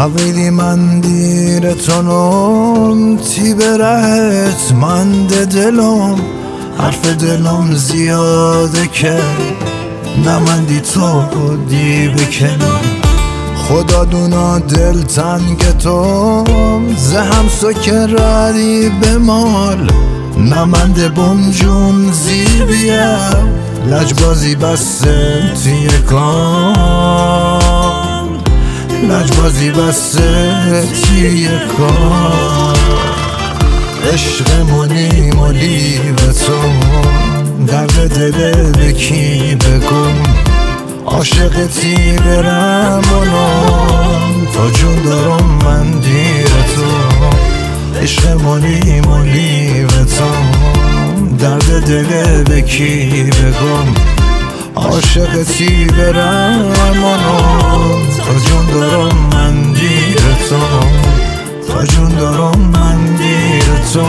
حویلی من دیرتونم تی برهت من دلم حرف دلم زیاده که نمندی تو دی بکنم خدا دونا دل تنگ تو زهم سکراری به مال نمنده بونجون زیر بیا لجبازی بسته توی کام لجبازی بسته توی کام عشقمونی مالی به تو درد دل بکی بگم عاشقتی برم اونم تا جون دارم من دیر تو عشقمونی مالی به تو درد دل بکی بگم عاشقتی برم اونم تا جون دارم من دیر تو تا جون دارم من دیر تو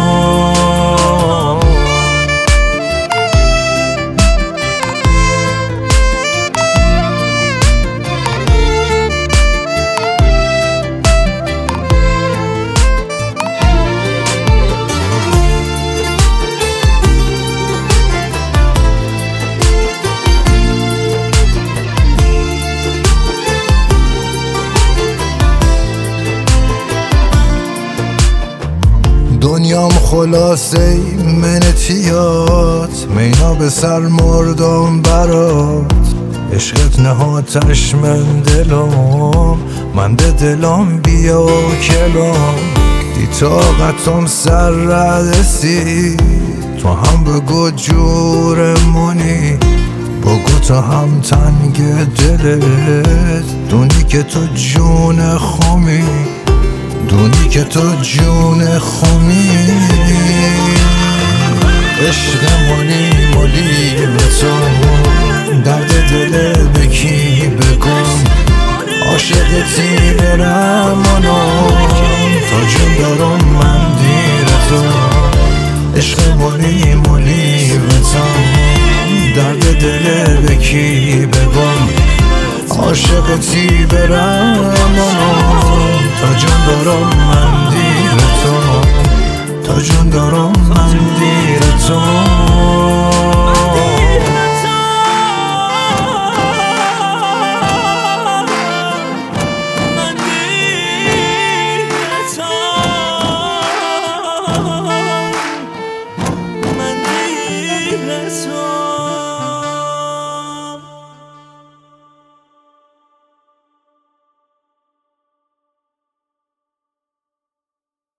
دنیام خلاصه منتیات مینا به سر مردم برات عشقت نهاتش من دلم من به دلم بیا و کلم دی طاقتم سر ردسی تو هم بگو جورمونی بگو تو هم تنگ دلت دونی که تو جون خومی دونی که تو جون خومی عشقمونی مالی به تو درد دل بکی بگم عاشقتی برم اونم تا جون دارم من دیر تو عشقمونی مالی به تو درد دل بکی بگم عاشقتی برم